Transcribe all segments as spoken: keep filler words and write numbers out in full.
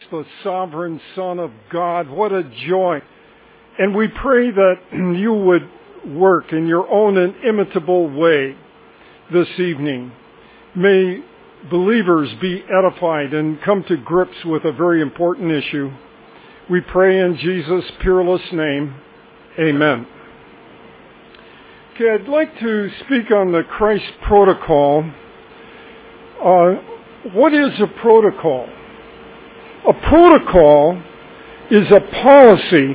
the sovereign Son of God. What a joy. And we pray that you would work in your own inimitable way this evening. May believers be edified and come to grips with a very important issue. We pray in Jesus' peerless name. Amen. Okay, I'd like to speak on the Christ protocol. Uh, what is a protocol? A protocol is a policy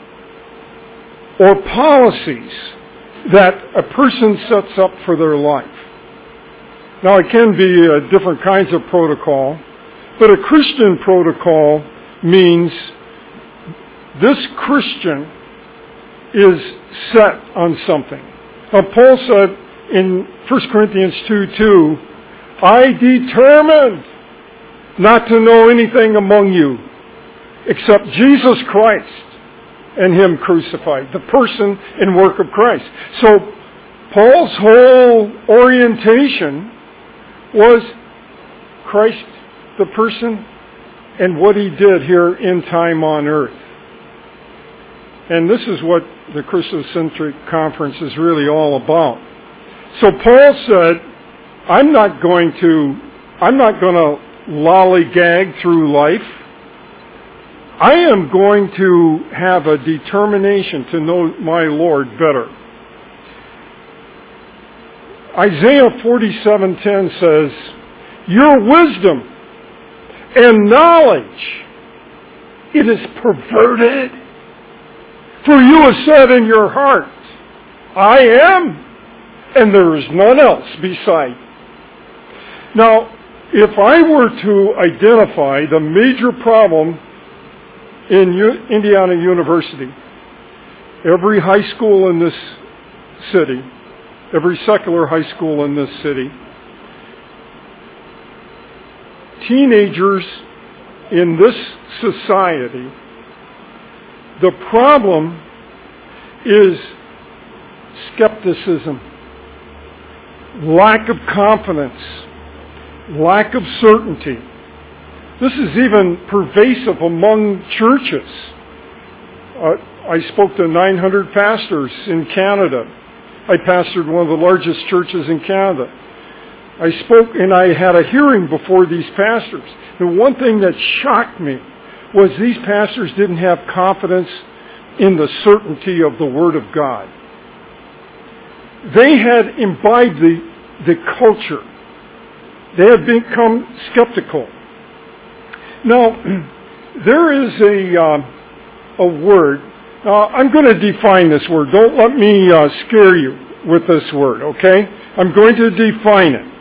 or policies that a person sets up for their life. Now, it can be uh, different kinds of protocol, but a Christian protocol means this Christian is set on something. Now, Paul said in First Corinthians two two, I determined not to know anything among you except Jesus Christ and Him crucified, the person and work of Christ. So, Paul's whole orientation was Christ, the person, and what He did here in time on earth. And this is what the Christocentric Conference is really all about. So Paul said, I'm not going to, I'm not going to lollygag through life. I am going to have a determination to know my Lord better. Isaiah forty-seven ten says, your wisdom and knowledge, it is perverted. For you have said in your heart, I am, and there is none else beside. Now, if I were to identify the major problem in U- Indiana University, every high school in this city, every secular high school in this city, teenagers in this society, the problem is skepticism, lack of confidence, lack of certainty. This is even pervasive among churches. Uh, I spoke to nine hundred pastors in Canada. I pastored one of the largest churches in Canada. I spoke and I had a hearing before these pastors. And one thing that shocked me was these pastors didn't have confidence in the certainty of the Word of God. They had imbibed the, the culture. They had become skeptical. Now, there is a, uh, a word. Uh, I'm going to define this word. Don't let me uh, scare you with this word, okay? I'm going to define it.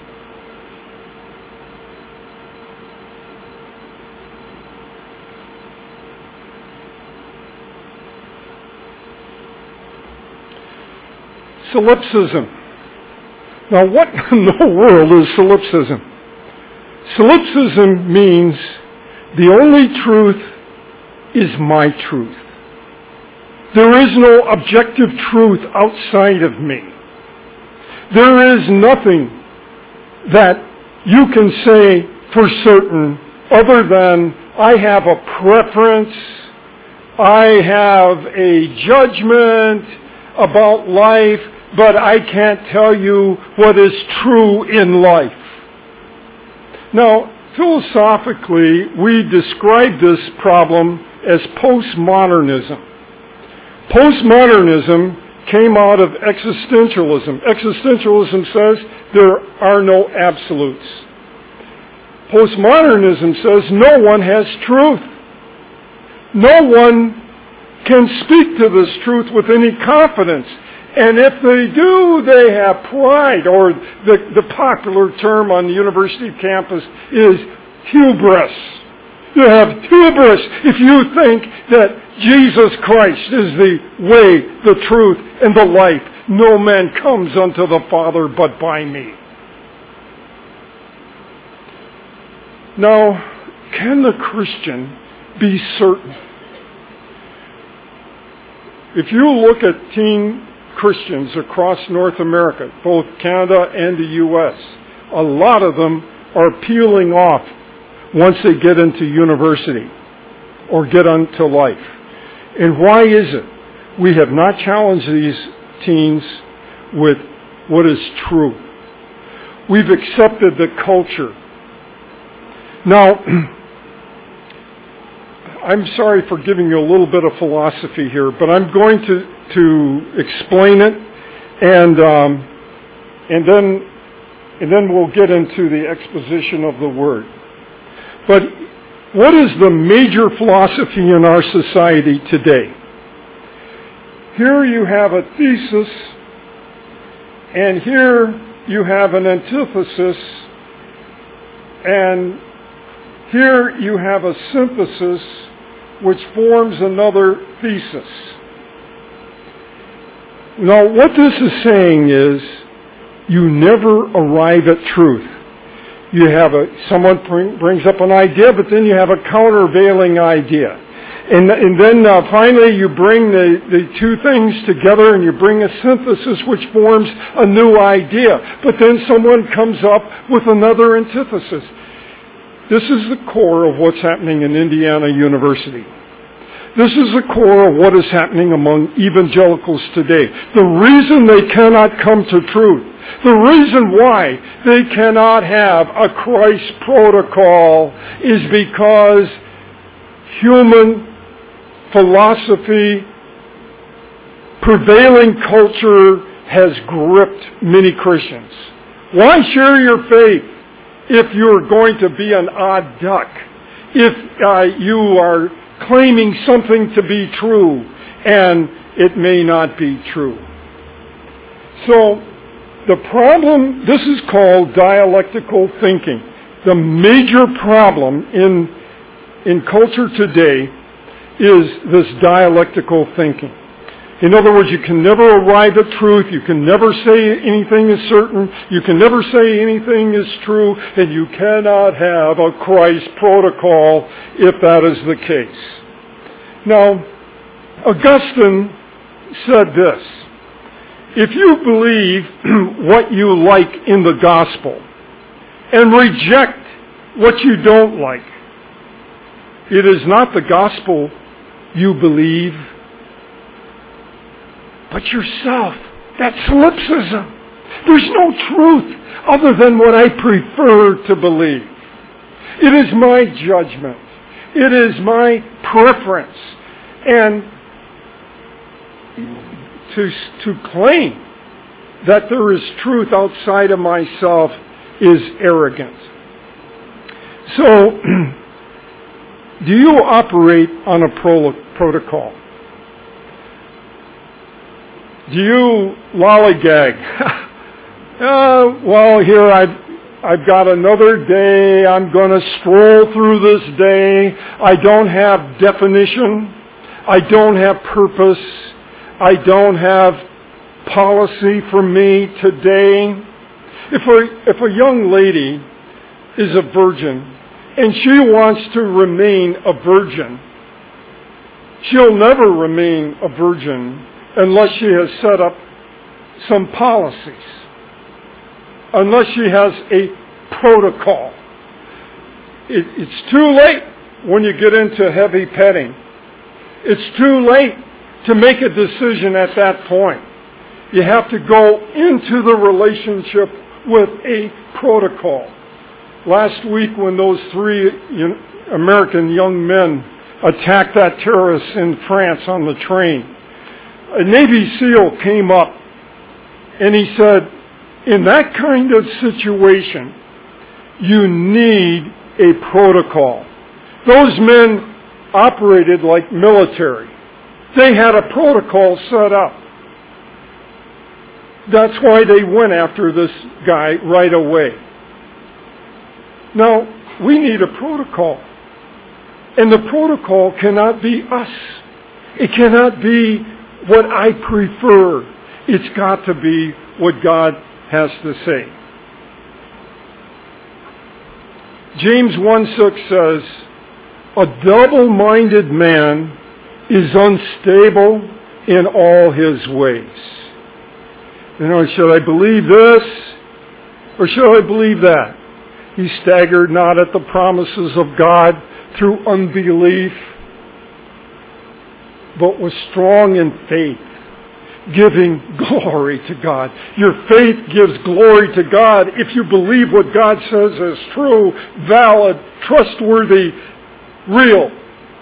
Solipsism. Now, what in the world is solipsism? Solipsism means the only truth is my truth. There is no objective truth outside of me. There is nothing that you can say for certain other than I have a preference, I have a judgment about life, but I can't tell you what is true in life. Now, philosophically, we describe this problem as postmodernism. Postmodernism came out of existentialism. Existentialism says there are no absolutes. Postmodernism says no one has truth. No one can speak to this truth with any confidence. And if they do, they have pride, or the, the popular term on the university campus is hubris. You have hubris if you think that Jesus Christ is the way, the truth, and the life. No man comes unto the Father but by me. Now, can the Christian be certain? If you look at teen Christians across North America, both Canada and the U S, a lot of them are peeling off once they get into university or get into life. And why is it? We have not challenged these teens with what is true. We've accepted the culture. Now, I'm sorry for giving you a little bit of philosophy here, but I'm going to, to explain it, and um, and then and then we'll get into the exposition of the Word. But what is the major philosophy in our society today? Here you have a thesis, and here you have an antithesis, and here you have a synthesis which forms another thesis. Now, what this is saying is you never arrive at truth. You have a, someone bring, brings up an idea, but then you have a countervailing idea. And, and then uh, finally you bring the, the two things together and you bring a synthesis which forms a new idea. But then someone comes up with another antithesis. This is the core of what's happening in Indiana University. This is the core of what is happening among evangelicals today. The reason they cannot come to truth, the reason why they cannot have a Christ protocol is because human philosophy, prevailing culture has gripped many Christians. Why share your faith if you're going to be an odd duck? If uh, you are claiming something to be true and it may not be true. So the problem, this is called dialectical thinking. The major problem in, in culture today is this dialectical thinking. In other words, you can never arrive at truth. You can never say anything is certain. You can never say anything is true. And you cannot have a Christ protocol if that is the case. Now, Augustine said this: if you believe what you like in the gospel and reject what you don't like, it is not the gospel you believe, but yourself. That's solipsism. There's no truth other than what I prefer to believe. It is my judgment. It is my preference. And to, to claim that there is truth outside of myself is arrogant. So, do you operate on a pro- protocol? Do you lollygag? uh, well, here I've, I've got another day. I'm going to stroll through this day. I don't have definition. I don't have purpose. I don't have policy for me today. If a, if a young lady is a virgin and she wants to remain a virgin, she'll never remain a virgin unless she has set up some policies, unless she has a protocol. It, it's too late when you get into heavy petting. It's too late to make a decision at that point. You have to go into the relationship with a protocol. Last week when those three American young men attacked that terrorist in France on the train, a Navy SEAL came up and he said, in that kind of situation, you need a protocol. Those men operated like military. They had a protocol set up. That's why they went after this guy right away. Now, we need a protocol. And the protocol cannot be us. It cannot be what I prefer. It's got to be what God has to say. James one six says, a double-minded man is unstable in all his ways. You know, should I believe this or should I believe that? He staggered not at the promises of God through unbelief, but was strong in faith, giving glory to God. Your faith gives glory to God if you believe what God says is true, valid, trustworthy, real.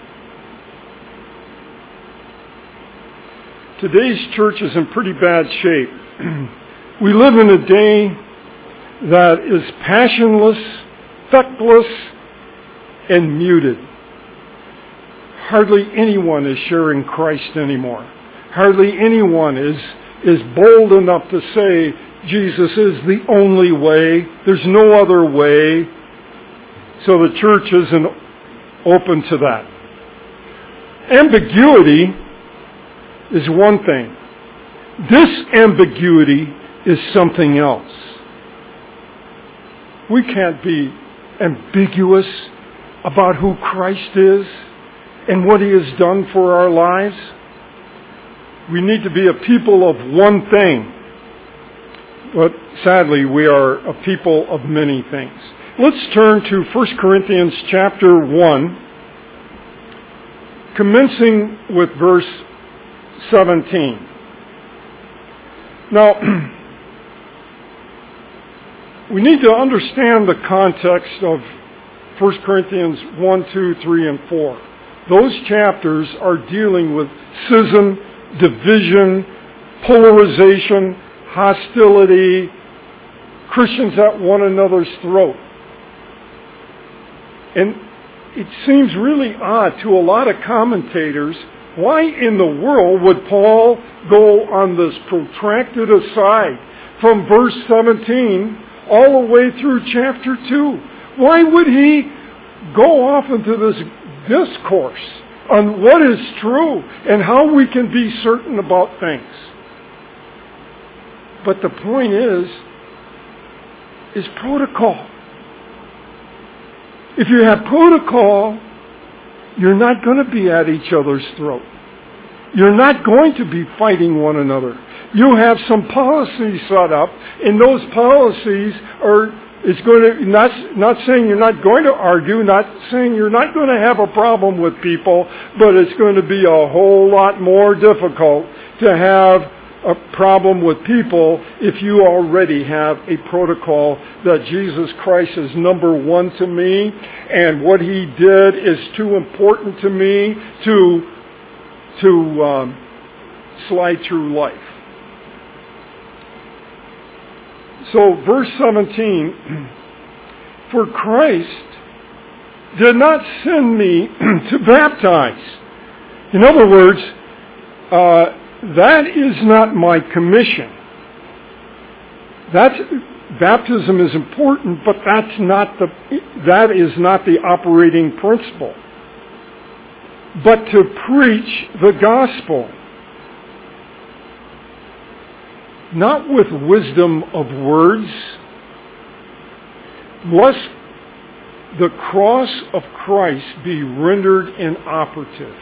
Today's church is in pretty bad shape. We live in a day that is passionless, feckless, and muted. Hardly anyone is sharing Christ anymore. Hardly anyone is, is bold enough to say Jesus is the only way. There's no other way. So the church isn't open to that. Ambiguity is one thing. Disambiguity is something else. We can't be ambiguous about who Christ is and what He has done for our lives. We need to be a people of one thing. But sadly, we are a people of many things. Let's turn to First Corinthians chapter one, commencing with verse seventeen. Now, we need to understand the context of First Corinthians one, two, three, and four. Those chapters are dealing with schism, division, polarization, hostility, Christians at one another's throat. And it seems really odd to a lot of commentators, why in the world would Paul go on this protracted aside from verse seventeen all the way through chapter two? Why would he go off into this discourse on what is true and how we can be certain about things? But the point is, is protocol. If you have protocol, you're not going to be at each other's throat. You're not going to be fighting one another. You have some policies set up, and those policies are, it's going to, not, not saying you're not going to argue, not saying you're not going to have a problem with people, but it's going to be a whole lot more difficult to have a problem with people if you already have a protocol that Jesus Christ is number one to me and what He did is too important to me to to um, slide through life. So verse seventeen, for Christ did not send me to baptize. In other words, uh, that is not my commission. That's, baptism is important, but that's not the, that is not the operating principle. But to preach the gospel, not with wisdom of words, lest the cross of Christ be rendered inoperative.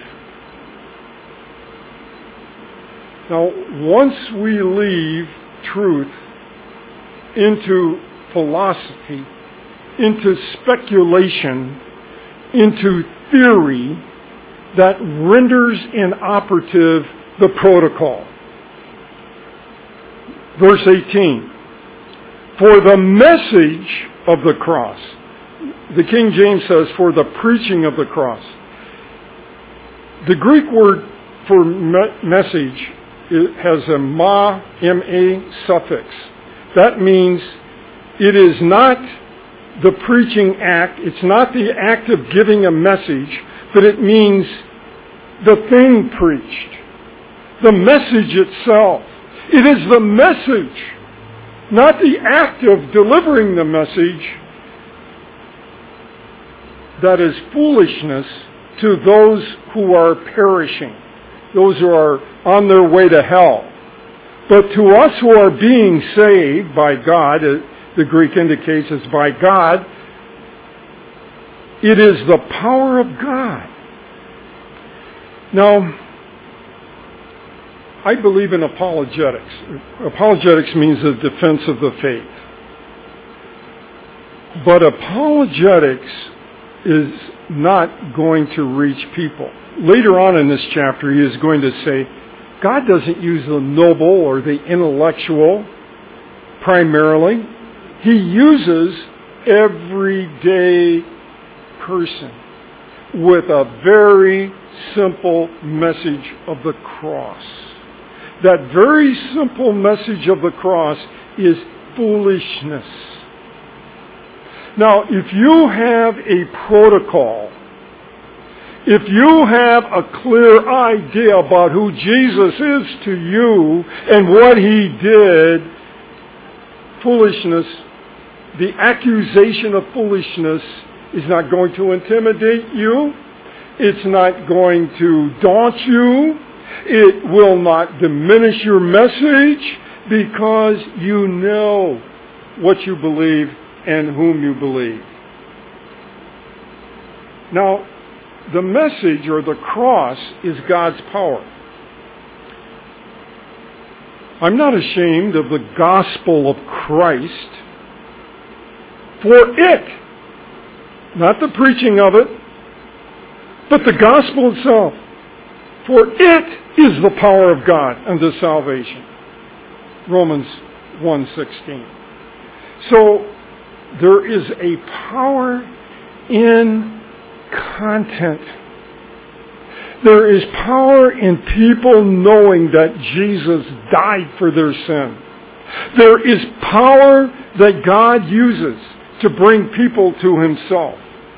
Now, once we leave truth into philosophy, into speculation, into theory, that renders inoperative the protocol. Verse eighteen, for the message of the cross. The King James says, for the preaching of the cross. The Greek word for me- message it has a ma, M-A suffix. That means it is not the preaching act, it's not the act of giving a message, but it means the thing preached, the message itself. It is the message, not the act of delivering the message, that is foolishness to those who are perishing, those who are on their way to hell. But to us who are being saved by God, the Greek indicates it's by God, it is the power of God. Now, I believe in apologetics. Apologetics means the defense of the faith. But apologetics is not going to reach people. Later on in this chapter, he is going to say, God doesn't use the noble or the intellectual primarily. He uses everyday person with a very simple message of the cross. That very simple message of the cross is foolishness. Now, if you have a protocol, if you have a clear idea about who Jesus is to you and what He did, foolishness, the accusation of foolishness is not going to intimidate you. It's not going to daunt you. It will not diminish your message because you know what you believe and whom you believe. Now, the message or the cross is God's power. I'm not ashamed of the gospel of Christ, for it, not the preaching of it, but the gospel itself, for it is the power of God unto salvation. Romans one sixteen. So there is a power in content. There is power in people knowing that Jesus died for their sin. There is power that God uses to bring people to Himself.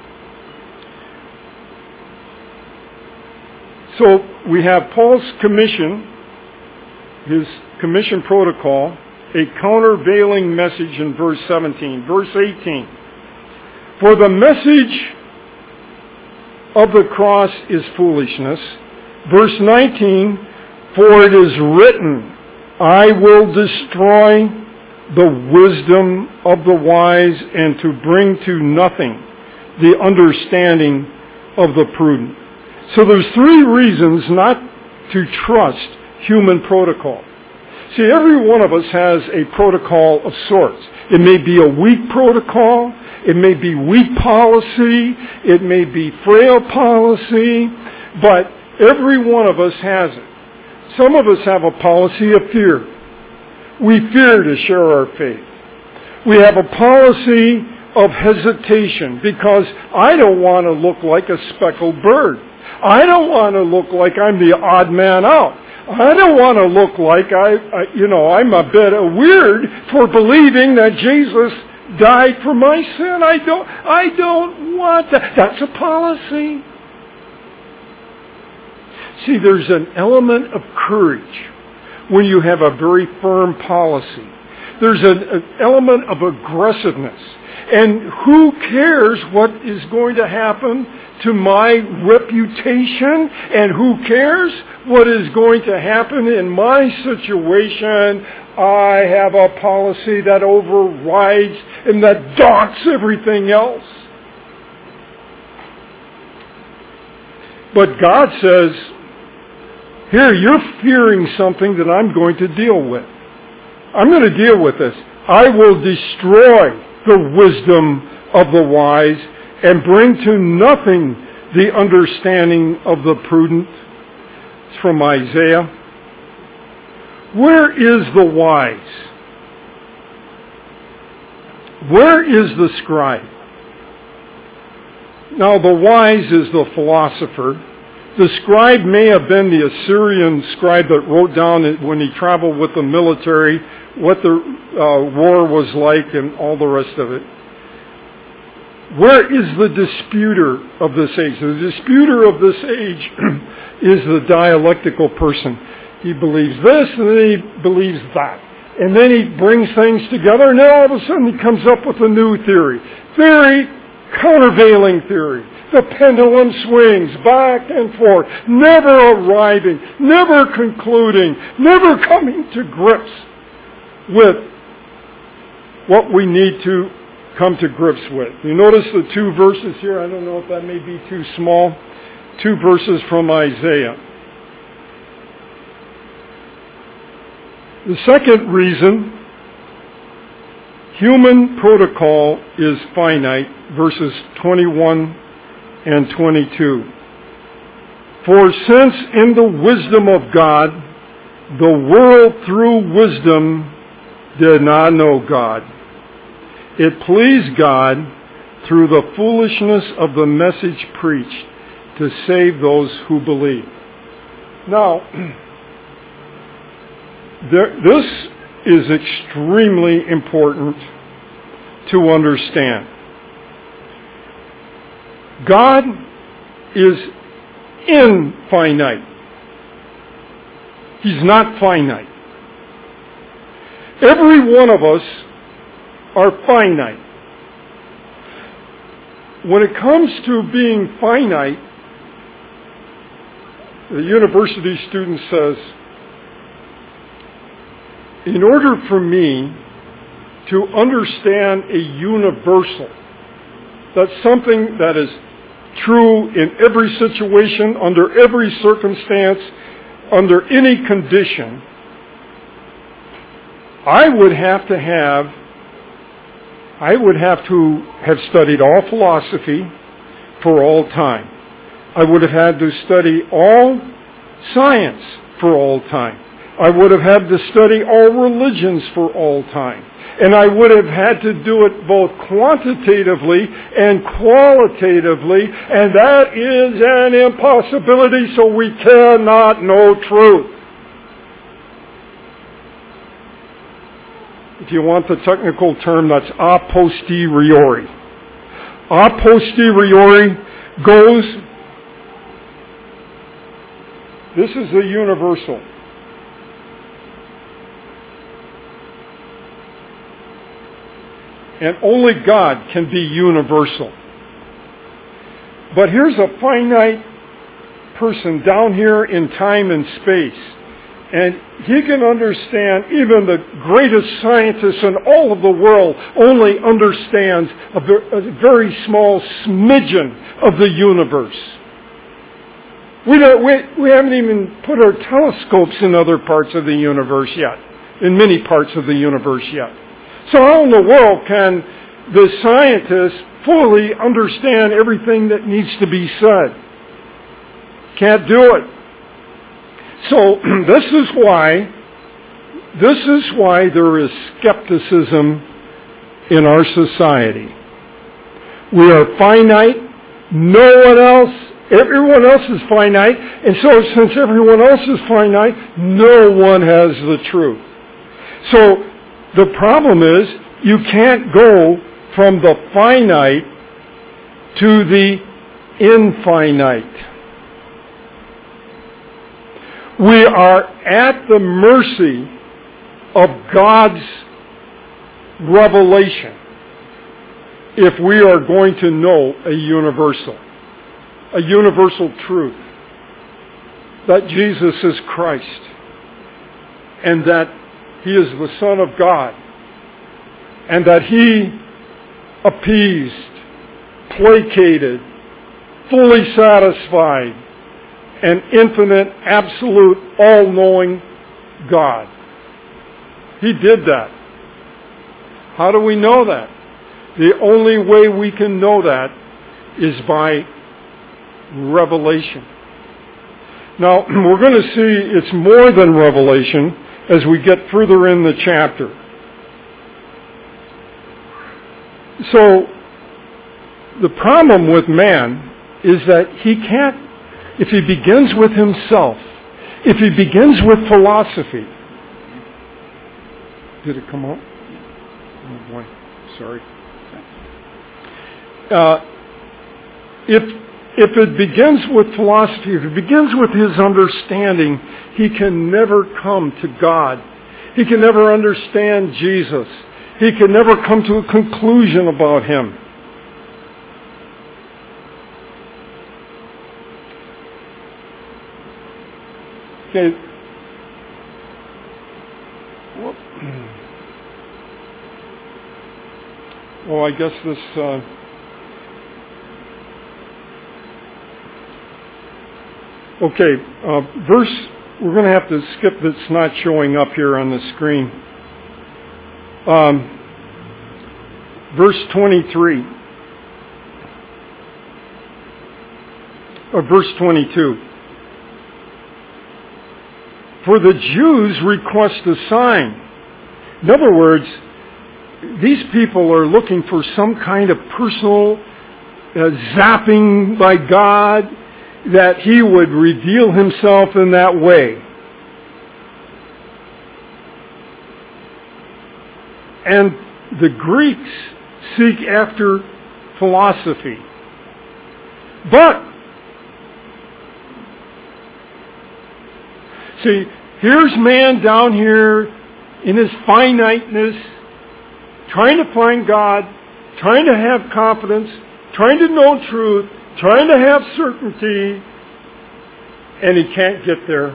So we have Paul's commission, his commission protocol, a countervailing message in verse seventeen. Verse eighteen. For the message of the cross is foolishness. Verse nineteen. For it is written, I will destroy the wisdom of the wise and to bring to nothing the understanding of the prudent. So there's three reasons not to trust human protocol. See, every one of us has a protocol of sorts. It may be a weak protocol. It may be weak policy. It may be frail policy. But every one of us has it. Some of us have a policy of fear. We fear to share our faith. We have a policy of hesitation because I don't want to look like a speckled bird. I don't want to look like I'm the odd man out. I don't want to look like I, I, you know, I'm a bit weird for believing that Jesus died for my sin. I don't, I don't want that. That's a policy. See, there's an element of courage when you have a very firm policy. There's an, an element of aggressiveness. And who cares what is going to happen to my reputation? And who cares what is going to happen in my situation? I have a policy that overrides and that daunts everything else. But God says, here, you're fearing something that I'm going to deal with. I'm going to deal with this. I will destroy the wisdom of the wise and bring to nothing the understanding of the prudent. It's from Isaiah. Where is the wise? Where is the scribe? Now, the wise is the philosopher. The scribe may have been the Assyrian scribe that wrote down when he traveled with the military what the uh, war was like and all the rest of it. Where is the disputer of this age? The disputer of this age is the dialectical person. He believes this and then he believes that. And then he brings things together and then all of a sudden he comes up with a new theory. Theory, countervailing theory. The pendulum swings back and forth, never arriving, never concluding, never coming to grips with what we need to come to grips with. You notice the two verses here. I don't know if that may be too small. Two verses from Isaiah. The second reason human protocol is finite, verses twenty-one and twenty-two. For since in the wisdom of God, the world through wisdom did not know God, it pleased God through the foolishness of the message preached to save those who believe. Now, there, this is extremely important to understand. God is infinite. He's not finite. Every one of us are finite. When it comes to being finite, the university student says, in order for me to understand a universal, that's something that is true in every situation, under every circumstance, under any condition, I would have to have, I would have to have studied all philosophy for all time. I would have had to study all science for all time. I would have had to study all religions for all time. And I would have had to do it both quantitatively and qualitatively, and that is an impossibility, so we cannot know truth. If you want the technical term, that's a posteriori. A posteriori goes, this is the universal. And only God can be universal. But here's a finite person down here in time and space. And he can understand, even the greatest scientist in all of the world only understands a very small smidgen of the universe. We, don't, we, we haven't even put our telescopes in other parts of the universe yet, in many parts of the universe yet. So how in the world can the scientists fully understand everything that needs to be said? Can't do it. So this is why, this is why there is skepticism in our society. We are finite. No one else, everyone else is finite. And so since everyone else is finite, no one has the truth. So the problem is, you can't go from the finite to the infinite. We are at the mercy of God's revelation if we are going to know a universal, a universal truth, that Jesus is Christ and that He is the Son of God, and that He appeased, placated, fully satisfied, an infinite, absolute, all-knowing God. He did that. How do we know that? The only way we can know that is by revelation. Now, we're going to see it's more than revelation as we get further in the chapter. So, the problem with man is that he can't, if he begins with himself, if he begins with philosophy. Did it come up? Oh boy, sorry. Uh, if If it begins with philosophy, if it begins with his understanding, he can never come to God. He can never understand Jesus. He can never come to a conclusion about Him. Okay. Oh, I guess this... Uh, Okay, uh, verse, we're going to have to skip that's not showing up here on the screen. Um, verse twenty-three. Or verse twenty-two. For the Jews request a sign. In other words, these people are looking for some kind of personal uh, zapping by God, that He would reveal Himself in that way. And the Greeks seek after philosophy. But, see, here's man down here in his finiteness, trying to find God, trying to have confidence, trying to know truth, trying to have certainty, and he can't get there.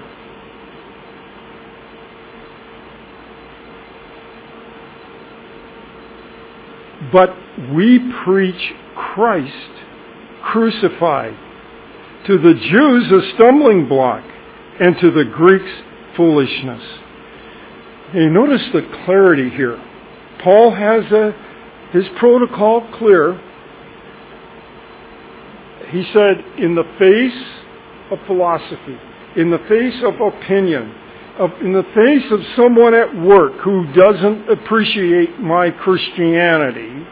But we preach Christ crucified. To the Jews, a stumbling block, and to the Greeks, foolishness. You notice the clarity here. Paul has a, his protocol clear. He said, in the face of philosophy, in the face of opinion, of, in the face of someone at work who doesn't appreciate my Christianity,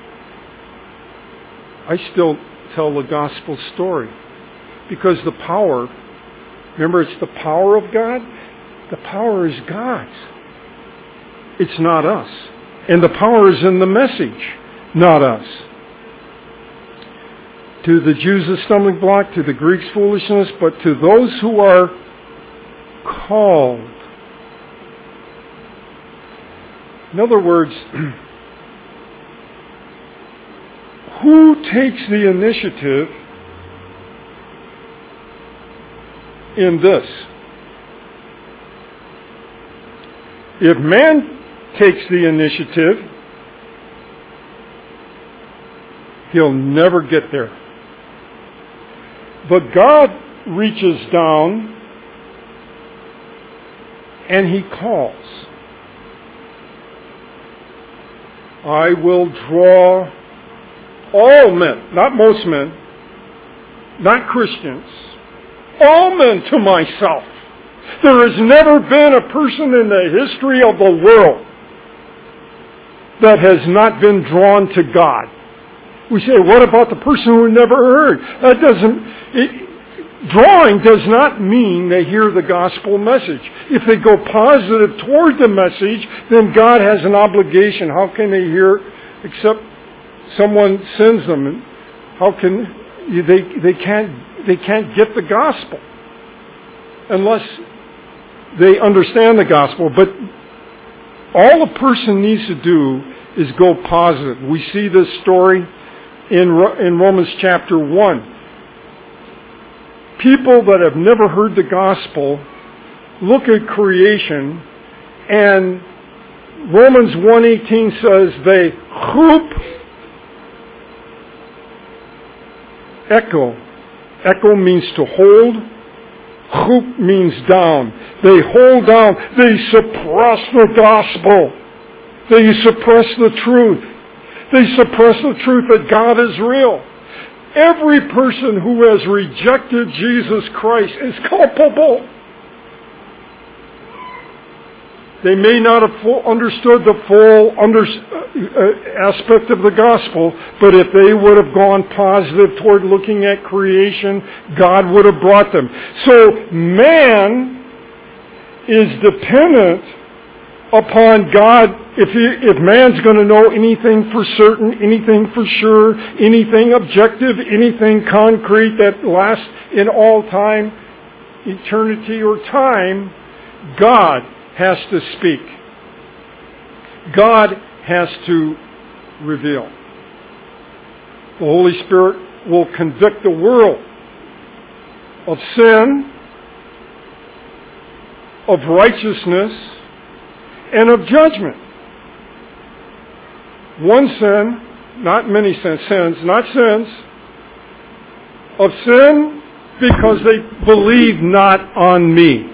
I still tell the gospel story. Because the power, remember, it's the power of God? The power is God's. It's not us. And the power is in the message, not us. To the Jews a stumbling block, to the Greeks foolishness, but to those who are called. In other words, who takes the initiative in this? If man takes the initiative, he'll never get there. But God reaches down and He calls. I will draw all men, not most men, not Christians, all men to myself. There has never been a person in the history of the world that has not been drawn to God. We say, what about the person who never heard? That doesn't, it, drawing does not mean they hear the gospel message. If they go positive toward the message, then God has an obligation. How can they hear except someone sends them? How can they? They can't. They can't get the gospel unless they understand the gospel. But all a person needs to do is go positive. We see this story in in Romans chapter one. People that have never heard the gospel look at creation, and Romans one eighteen says they hoop, echo. Echo means to hold. Hoop means down. They hold down. They suppress the gospel. They suppress the truth. They suppress the truth that God is real. Every person who has rejected Jesus Christ is culpable. They may not have full, understood the full under, uh, aspect of the gospel, but if they would have gone positive toward looking at creation, God would have brought them. So man is dependent upon God. If he, if man's going to know anything for certain, anything for sure, anything objective, anything concrete that lasts in all time, eternity or time, God has to speak. God has to reveal. The Holy Spirit will convict the world of sin, of righteousness, and of judgment. One sin, not many sins, sins, not sins, of sin because they believe not on me.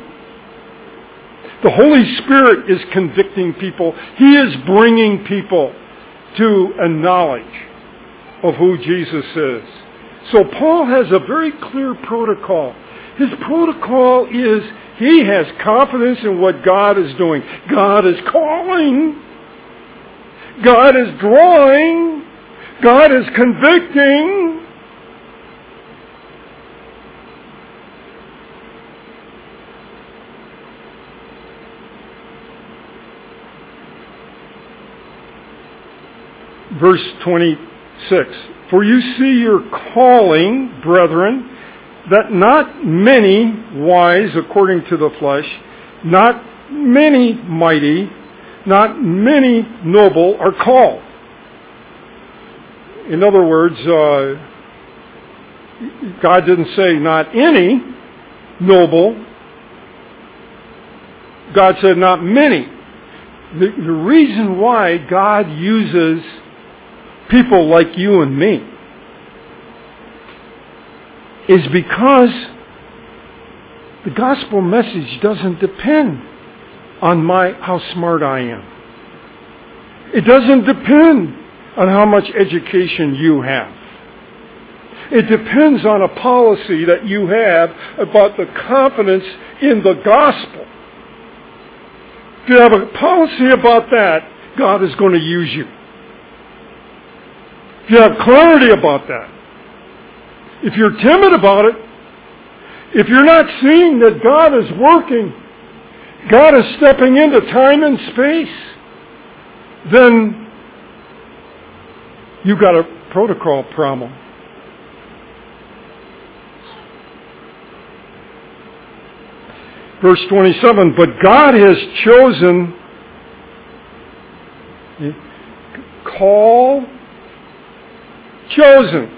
The Holy Spirit is convicting people. He is bringing people to a knowledge of who Jesus is. So Paul has a very clear protocol. His protocol is he has confidence in what God is doing. God is calling. God is drawing. God is convicting. Verse twenty-six. For you see your calling, brethren, that not many wise according to the flesh, not many mighty, not many noble are called. In other words, uh, God didn't say not any noble. God said not many. The, the reason why God uses people like you and me is because the gospel message doesn't depend on my how smart I am. It doesn't depend on how much education you have. It depends on a policy that you have about the confidence in the gospel. If you have a policy about that, God is going to use you. If you have clarity about that, if you're timid about it, if you're not seeing that God is working, God is stepping into time and space, then you've got a protocol problem. Verse twenty-seven, but God has chosen, call, chosen.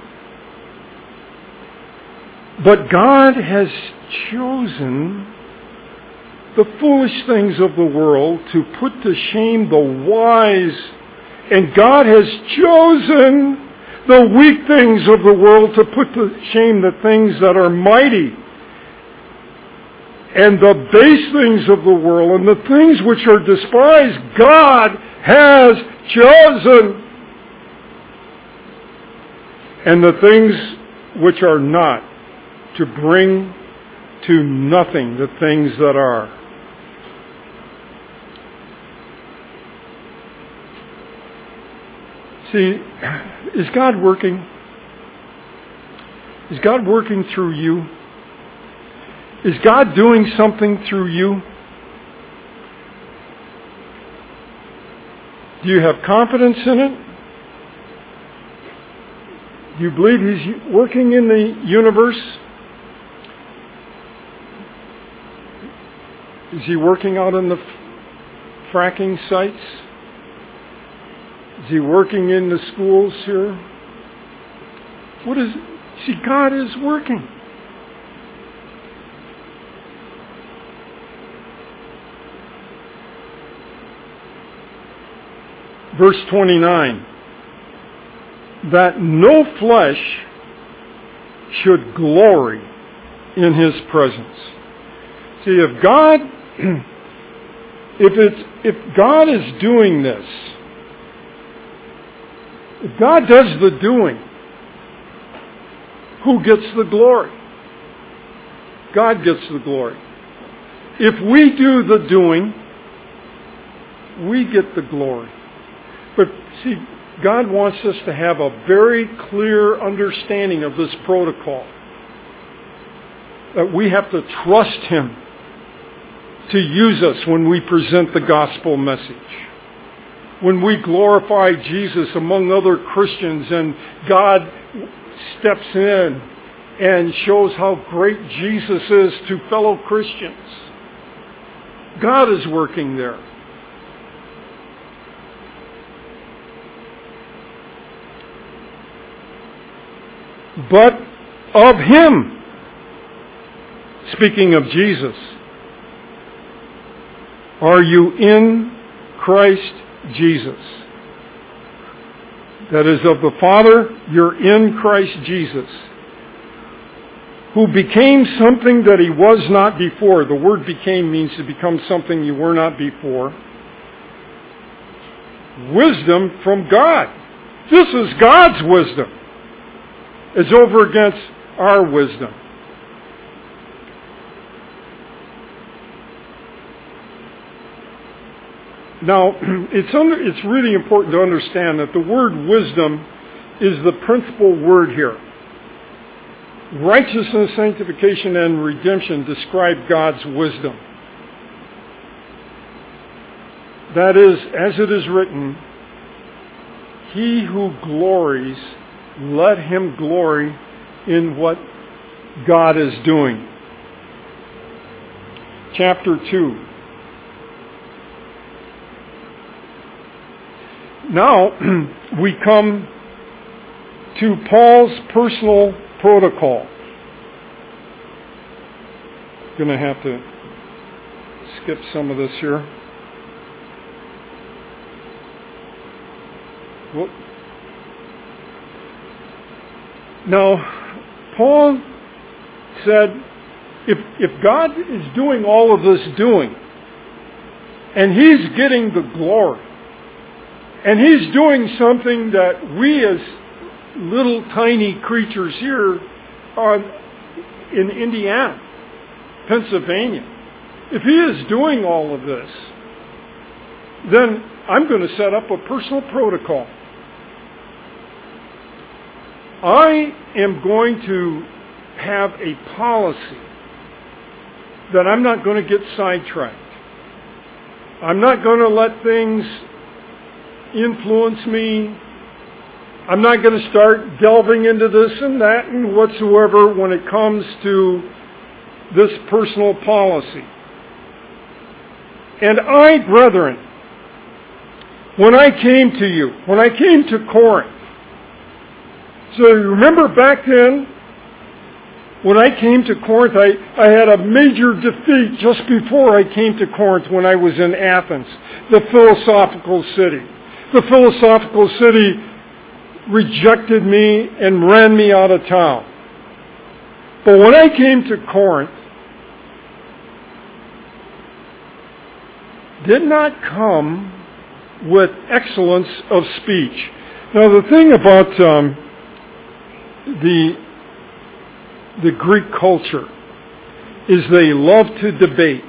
But God has chosen the foolish things of the world to put to shame the wise. And God has chosen the weak things of the world to put to shame the things that are mighty. And the base things of the world and the things which are despised, God has chosen. And the things which are not, to bring to nothing the things that are. See, is God working? Is God working through you? Is God doing something through you? Do you have confidence in it? Do you believe He's working in the universe? Is He working out on the fracking sites? Is He working in the schools here? What is... See, God is working. Verse twenty-nine. That no flesh should glory in His presence. See, if God, if it's, if God is doing this, if God does the doing, who gets the glory? God gets the glory. If we do the doing, we get the glory. But see, God wants us to have a very clear understanding of this protocol. That we have to trust Him to use us when we present the gospel message. When we glorify Jesus among other Christians and God steps in and shows how great Jesus is to fellow Christians. God is working there. But of Him, speaking of Jesus, are you in Christ Jesus? That is, of the Father, you're in Christ Jesus, who became something that He was not before. The word became means to become something you were not before. wisdom from God. This is God's wisdom. It's over against our wisdom. Now, it's under, it's really important to understand that the word wisdom is the principal word here. Righteousness, sanctification, and redemption describe God's wisdom. That is, as it is written, he who glories, let him glory in what God is doing. Chapter two. Now, we come to Paul's personal protocol. Going to have to skip some of this here. Well, now, Paul said, if, if God is doing all of this doing, and He's getting the glory, and He's doing something that we as little tiny creatures here on, in Indiana, Pennsylvania, if He is doing all of this, then I'm going to set up a personal protocol. I am going to have a policy that I'm not going to get sidetracked. I'm not going to let things influence me. I'm not going to start delving into this and that and whatsoever when it comes to this personal policy. And I, brethren, when I came to you, when I came to Corinth, so you remember back then, when I came to Corinth, I, I had a major defeat just before I came to Corinth when I was in Athens, the philosophical city. The philosophical city rejected me and ran me out of town. But when I came to Corinth, did not come with excellence of speech. Now the thing about um, the the Greek culture is they love to debate.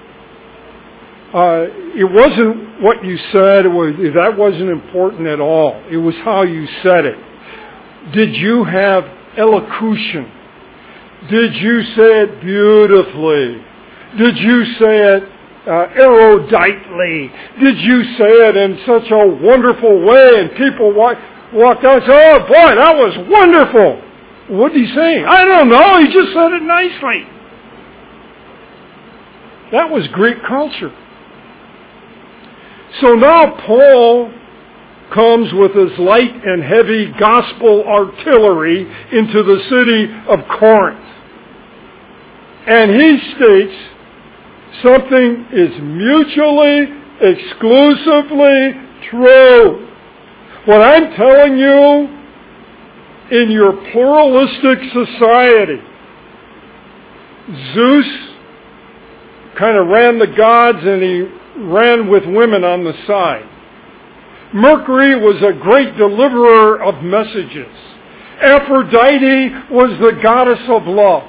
Uh, it wasn't what you said, it was, that wasn't important at all. It was how you said it. Did you have elocution? Did you say it beautifully? Did you say it uh, eruditely? Did you say it in such a wonderful way? And people walk, walked out and said, oh boy, that was wonderful. What did he say? I don't know, he just said it nicely. That was Greek culture. So now Paul comes with his light and heavy gospel artillery into the city of Corinth. And he states something is mutually, exclusively true. What I'm telling you, in your pluralistic society, Zeus kind of ran the gods and he ran with women on the side. Mercury was a great deliverer of messages. Aphrodite was the goddess of love.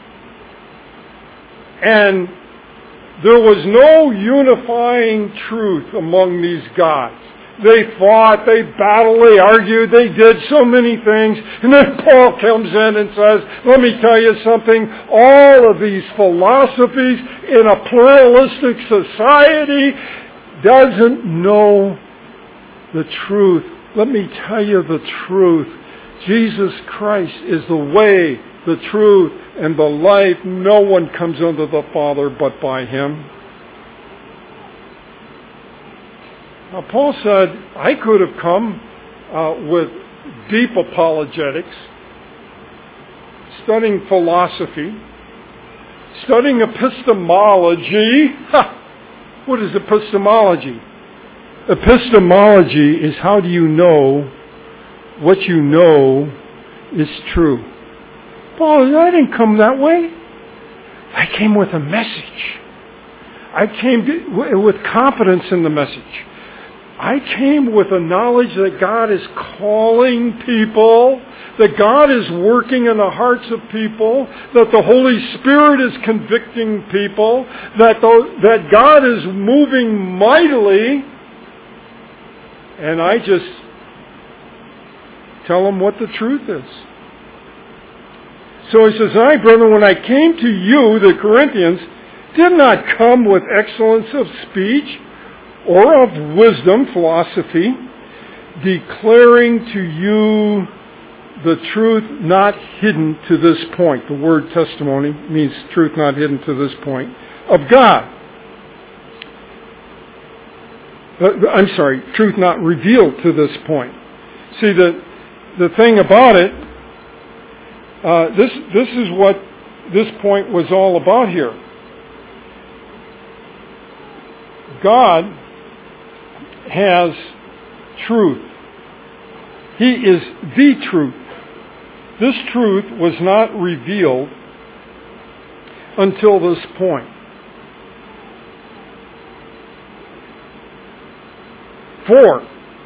And there was no unifying truth among these gods. They fought, they battled, they argued, they did so many things. And then Paul comes in and says, let me tell you something, all of these philosophies in a pluralistic society doesn't know the truth. Let me tell you the truth. Jesus Christ is the way, the truth, and the life. No one comes unto the Father but by Him. Now, Paul said, I could have come uh, with deep apologetics, studying philosophy, studying epistemology. Ha! What is epistemology? Epistemology is how do you know what you know is true. Paul, I didn't come that way. I came with a message. I came with confidence in the message. I came with a knowledge that God is calling people, that God is working in the hearts of people, that the Holy Spirit is convicting people, that, the, that God is moving mightily, and I just tell them what the truth is. So he says, I, brethren, when I came to you, the Corinthians, did not come with excellence of speech or of wisdom, philosophy, declaring to you the truth not hidden to this point. The word testimony means truth not hidden to this point, of God. Uh, I'm sorry, truth not revealed to this point. See, the, the thing about it, uh, this, this is what this point was all about here. God has truth. He is the truth. This truth was not revealed until this point. For,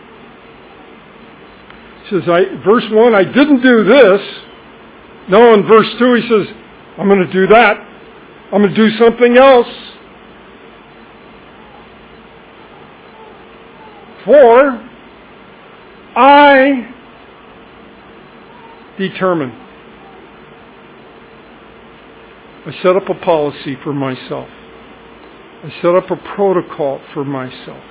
he says, I, verse one, I didn't do this. No, in verse two he says, I'm going to do that. I'm going to do something else. For I determined. I set up a policy for myself. I set up a protocol for myself.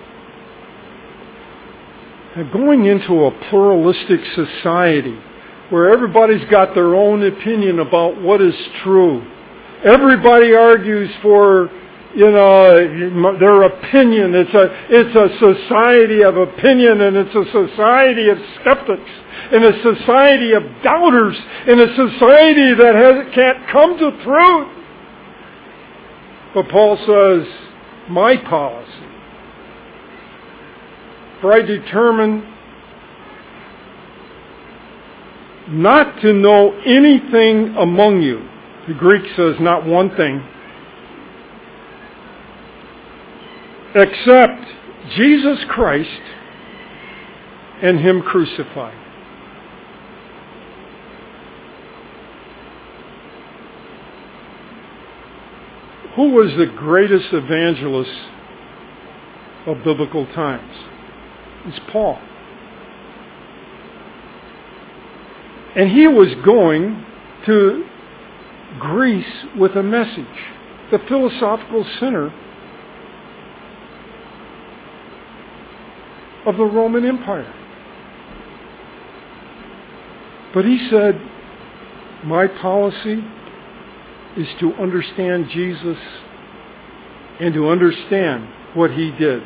And going into a pluralistic society where everybody's got their own opinion about what is true. Everybody argues for You know, their opinion. It's a, it's a society of opinion, and it's a society of skeptics, and a society of doubters, and a society that has, can't come to truth. But Paul says, my policy, for I determined not to know anything among you. The Greek says not one thing, except Jesus Christ and Him crucified. Who was the greatest evangelist of biblical times? It's Paul. And he was going to Greece with a message. The philosophical center of the Roman Empire. But he said, my policy is to understand Jesus and to understand what He did.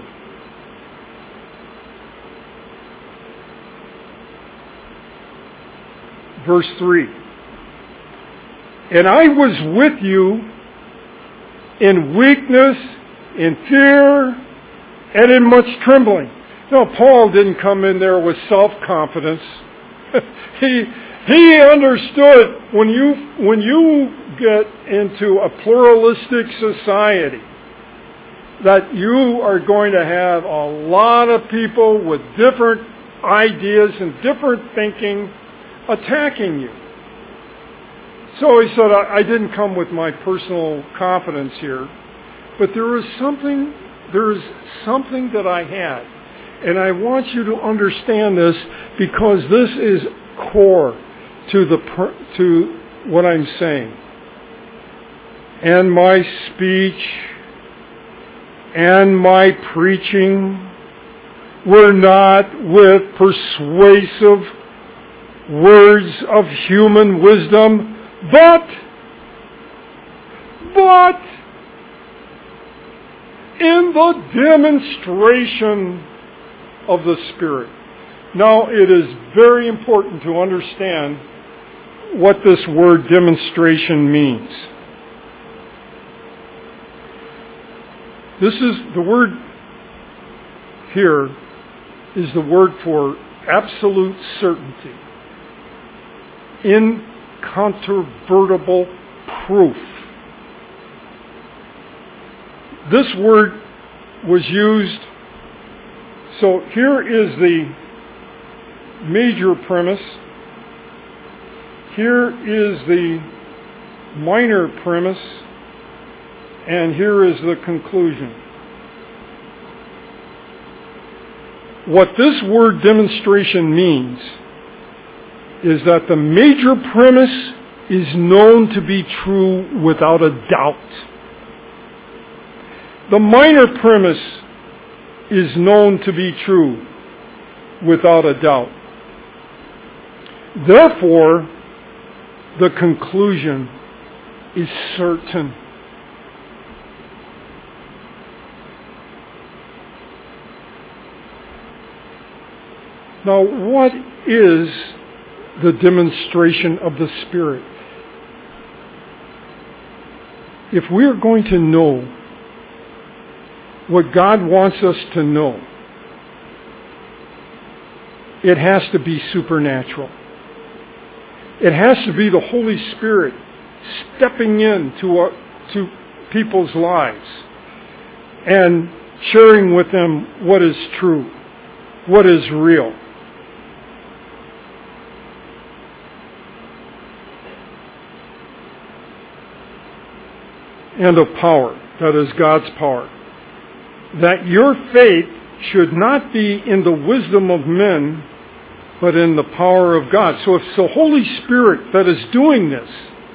Verse three. And I was with you in weakness, in fear, and in much trembling. No, Paul didn't come in there with self-confidence. he he understood when you when you get into a pluralistic society that you are going to have a lot of people with different ideas and different thinking attacking you. So he said, I, I didn't come with my personal confidence here, but there is something there is something that I had. And I want you to understand this because this is core to the to what I'm saying. And my speech and my preaching were not with persuasive words of human wisdom, but but in the demonstration of the Spirit. Now, it is very important to understand what this word demonstration means. This is, the word here is the word for absolute certainty. Incontrovertible proof. This word was used So here is the major premise. Here is the minor premise. And here is the conclusion. What this word demonstration means is that the major premise is known to be true without a doubt. The minor premise is known to be true without a doubt. Therefore, the conclusion is certain. Now, what is the demonstration of the Spirit? If we're going to know what God wants us to know, it has to be supernatural. It has to be the Holy Spirit stepping into uh, to people's lives and sharing with them what is true, what is real. And of power, that is God's power. That your faith should not be in the wisdom of men, but in the power of God. So if it's the Holy Spirit that is doing this,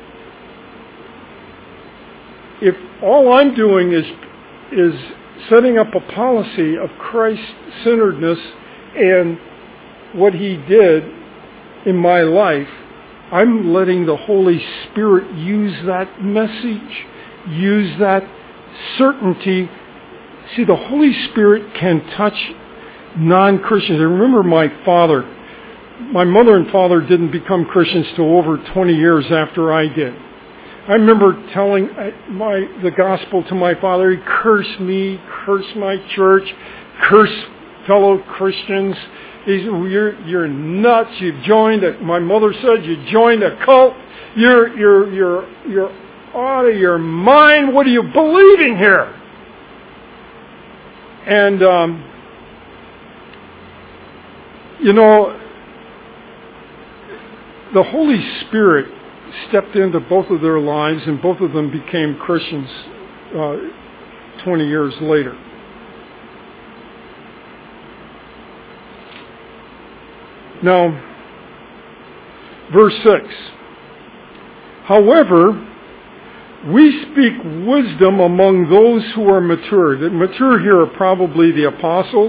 if all I'm doing is, is setting up a policy of Christ-centeredness and what He did in my life, I'm letting the Holy Spirit use that message, use that certainty. See, the Holy Spirit can touch non-Christians. I remember my father, my mother and father didn't become Christians till over twenty years after I did. I remember telling my the gospel to my father. He cursed me, cursed my church, cursed fellow Christians. He said, you're, you're nuts. You've joined a, my mother said, you joined a cult. You're, you're, you're, you're out of your mind. What are you believing here? And, um, you know, the Holy Spirit stepped into both of their lives, and both of them became Christians uh, twenty years later. Now, verse six. However, we speak wisdom among those who are mature. The mature here are probably the apostles,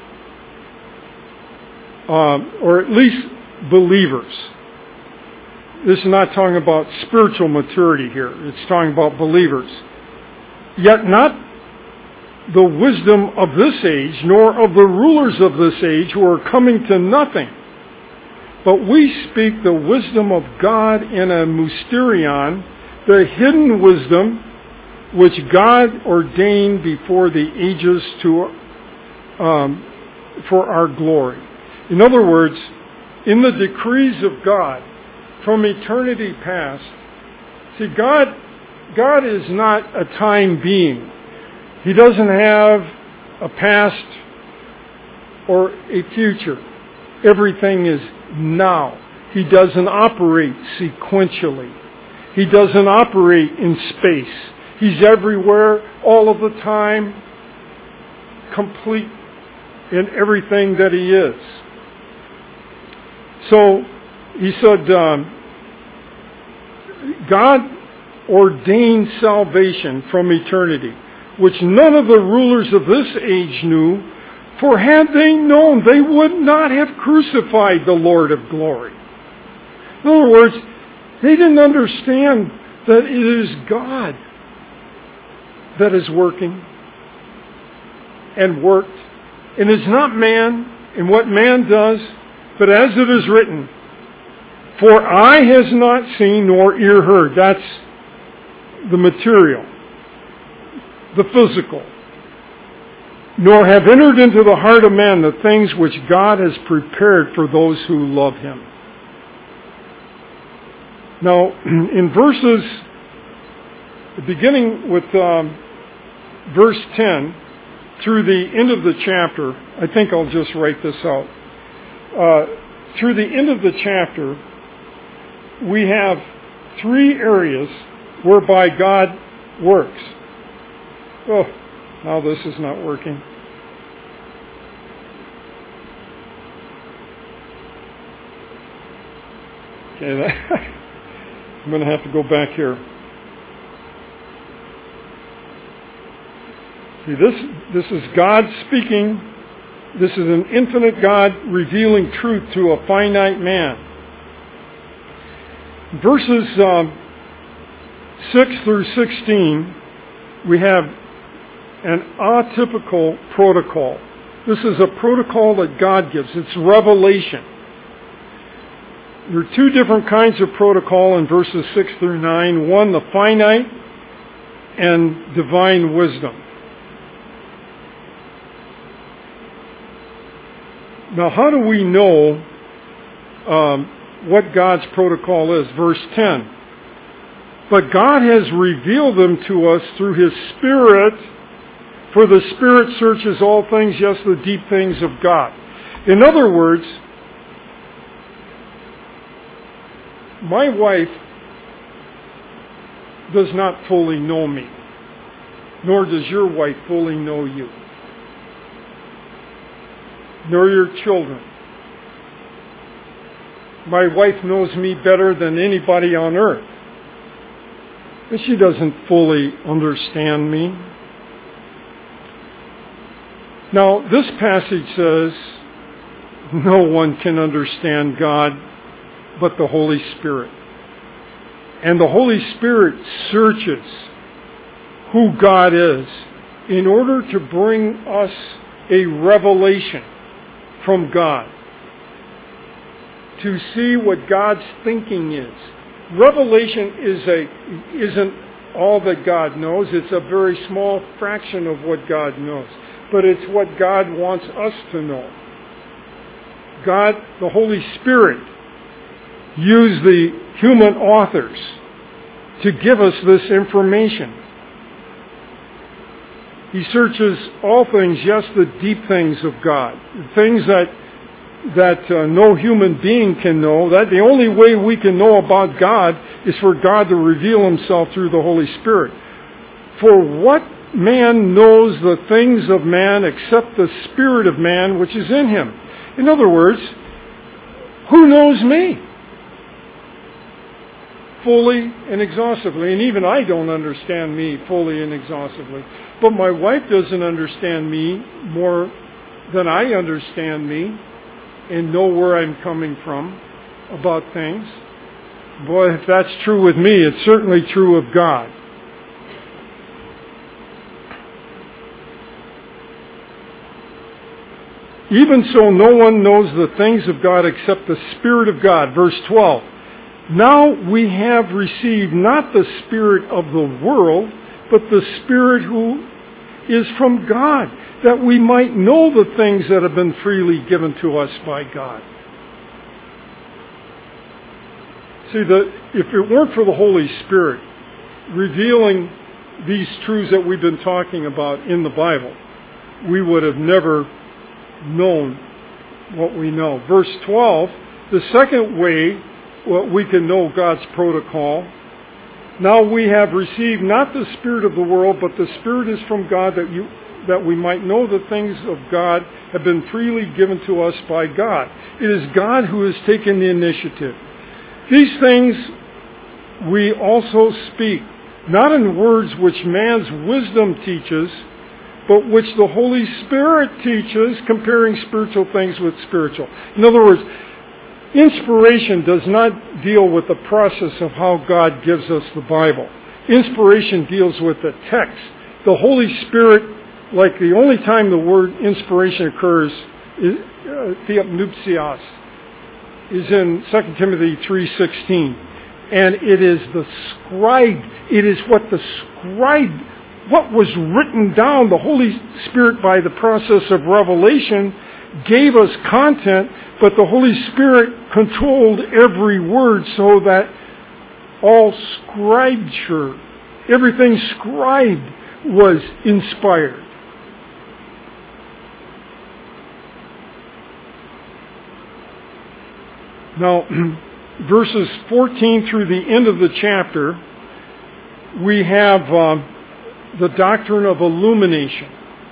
um, or at least believers. This is not talking about spiritual maturity here. It's talking about believers. Yet not the wisdom of this age, nor of the rulers of this age who are coming to nothing. But we speak the wisdom of God in a mysterion, the hidden wisdom which God ordained before the ages to um, for our glory. In other words, in the decrees of God from eternity past, see, God, God is not a time being. He doesn't have a past or a future. Everything is now. He doesn't operate sequentially. He doesn't operate in space. He's everywhere, all of the time, complete in everything that He is. So, He said, um, God ordained salvation from eternity, which none of the rulers of this age knew, for had they known, they would not have crucified the Lord of glory. In other words, they didn't understand that it is God that is working and worked. And it's not man and what man does, but as it is written, for eye has not seen nor ear heard. That's the material, the physical. Nor have entered into the heart of man the things which God has prepared for those who love Him. Now, in verses, beginning with um, verse ten, through the end of the chapter, I think I'll just write this out. Uh, through the end of the chapter, we have three areas whereby God works. Oh, now this is not working. Okay, that, I'm going to have to go back here. See, this, this is God speaking. This is an infinite God revealing truth to a finite man. Verses um, six through sixteen, we have an atypical protocol. This is a protocol that God gives. It's revelation. There are two different kinds of protocol in verses six through nine. One, the finite and divine wisdom. Now, how do we know um, what God's protocol is? Verse ten. But God has revealed them to us through His Spirit, for the Spirit searches all things, yes, the deep things of God. In other words, my wife does not fully know me, nor does your wife fully know you, nor your children. My wife knows me better than anybody on earth, but she doesn't fully understand me. Now, this passage says no one can understand God but the Holy Spirit. And the Holy Spirit searches who God is in order to bring us a revelation from God, to see what God's thinking is. Revelation is a, isn't all that God knows. It's a very small fraction of what God knows. But it's what God wants us to know. God, the Holy Spirit, used the human authors to give us this information. He searches all things, yes, the deep things of God. Things that that uh, no human being can know. That the only way we can know about God is for God to reveal Himself through the Holy Spirit. For what man knows the things of man except the Spirit of man which is in him? In other words, who knows me fully and exhaustively? And even I don't understand me fully and exhaustively. But my wife doesn't understand me more than I understand me and know where I'm coming from about things. Boy, if that's true with me, it's certainly true of God. Even so, no one knows the things of God except the Spirit of God. Verse twelve. Now we have received not the spirit of the world, but the Spirit who is from God, that we might know the things that have been freely given to us by God. See, the, if it weren't for the Holy Spirit revealing these truths that we've been talking about in the Bible, we would have never known what we know. Verse twelve, the second way well, we can know God's protocol. Now we have received not the spirit of the world, but the Spirit is from God, that you that we might know the things of God have been freely given to us by God. It is God who has taken the initiative. These things we also speak, not in words which man's wisdom teaches, but which the Holy Spirit teaches, comparing spiritual things with spiritual. In other words, inspiration does not deal with the process of how God gives us the Bible. Inspiration deals with the text. The Holy Spirit, like the only time the word inspiration occurs, is, uh, theopnupsios, is in Second Timothy three sixteen. And it is the scribe, it is what the scribe, what was written down, the Holy Spirit by the process of revelation gave us content, but the Holy Spirit controlled every word so that all scripture, everything scribed was inspired. Now, verses fourteen through the end of the chapter, we have uh, the doctrine of illumination.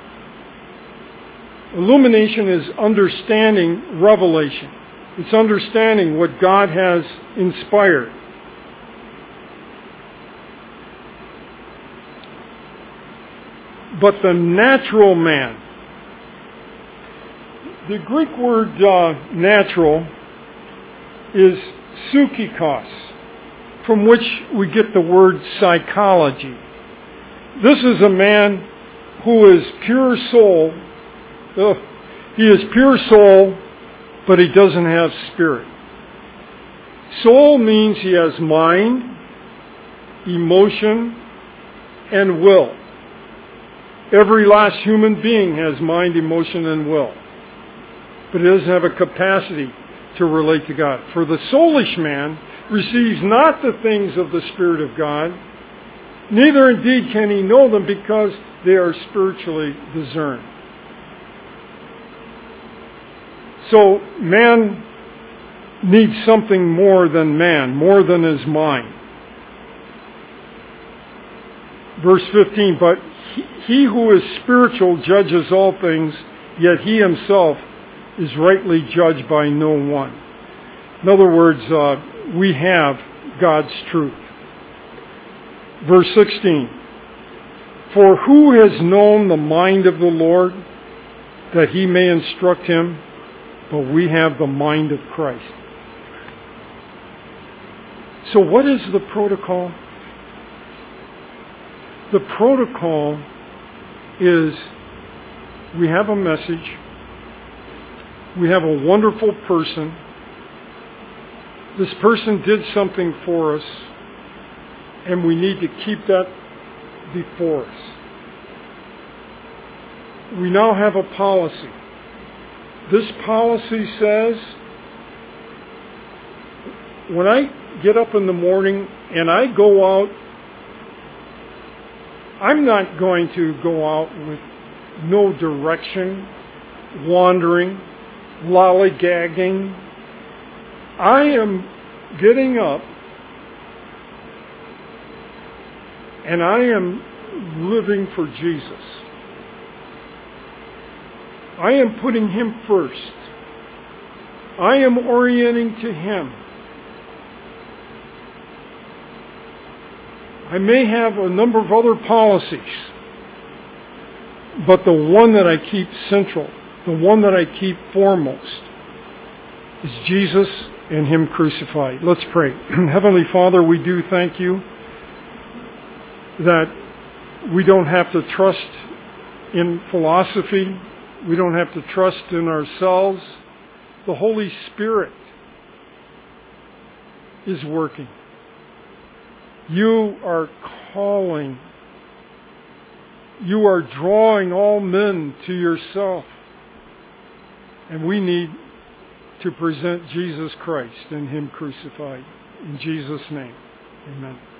Illumination is understanding revelation. It's understanding what God has inspired. But the natural man, the Greek word uh, natural is psychikos, from which we get the word psychology. This is a man who is pure soul. Uh, he is pure soul, but he doesn't have spirit. Soul means he has mind, emotion, and will. Every last human being has mind, emotion, and will. But he doesn't have a capacity to relate to God. For the soulish man receives not the things of the Spirit of God, neither indeed can he know them, because they are spiritually discerned. So man needs something more than man, more than his mind. Verse fifteen, but he, he who is spiritual judges all things, yet he himself is rightly judged by no one. In other words, uh, we have God's truth. Verse sixteen, for who has known the mind of the Lord, that he may instruct him? But we have the mind of Christ. So what is the protocol? The protocol is we have a message. We have a wonderful person. This person did something for us, and we need to keep that before us. We now have a policy. This policy says, when I get up in the morning and I go out, I'm not going to go out with no direction, wandering, lollygagging. I am getting up and I am living for Jesus. I am putting Him first. I am orienting to Him. I may have a number of other policies, but the one that I keep central, the one that I keep foremost, is Jesus and Him crucified. Let's pray. Heavenly Father, we do thank You that we don't have to trust in philosophy. We don't have to trust in ourselves. The Holy Spirit is working. You are calling. You are drawing all men to Yourself. And we need to present Jesus Christ and Him crucified. In Jesus' name, amen.